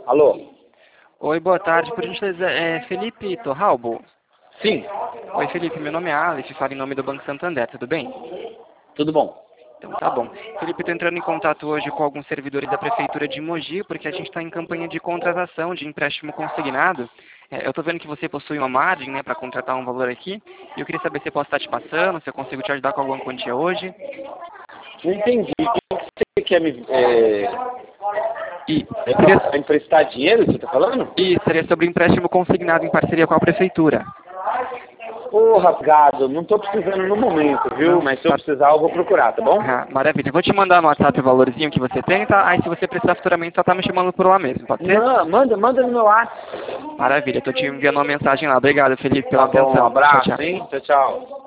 Alô? Oi, boa tarde. Por gentileza, é Felipe Torralbo? Sim, Oi, Felipe, meu nome é Alice, falo em nome do Banco Santander, tudo bem? tudo bom. Então tá bom. Felipe, estou entrando em contato hoje com alguns servidores da Prefeitura de Mogi, porque a gente está em campanha de contratação de empréstimo consignado. Eu estou vendo que você possui uma margem, né, para contratar um valor aqui, e eu queria saber se eu posso estar te passando, se eu consigo te ajudar com alguma quantia hoje. Não entendi. O que você quer me E seria, emprestar dinheiro, você tá falando? e seria sobre empréstimo consignado em parceria com a Prefeitura. Porra, gado, não tô precisando no momento, viu? Não, Mas se eu tá. precisar, eu vou procurar, tá bom? Ah, maravilha. Eu vou te mandar no WhatsApp o valorzinho que você tem, tá? Aí se você precisar futuramente, só tá me chamando por lá mesmo, pode ser? Não, manda no meu WhatsApp. Maravilha. Tô te enviando uma mensagem lá. Obrigado, Felipe, pela Tá bom, um atenção. Tchau, abraço, tchau. hein? Tchau, tchau.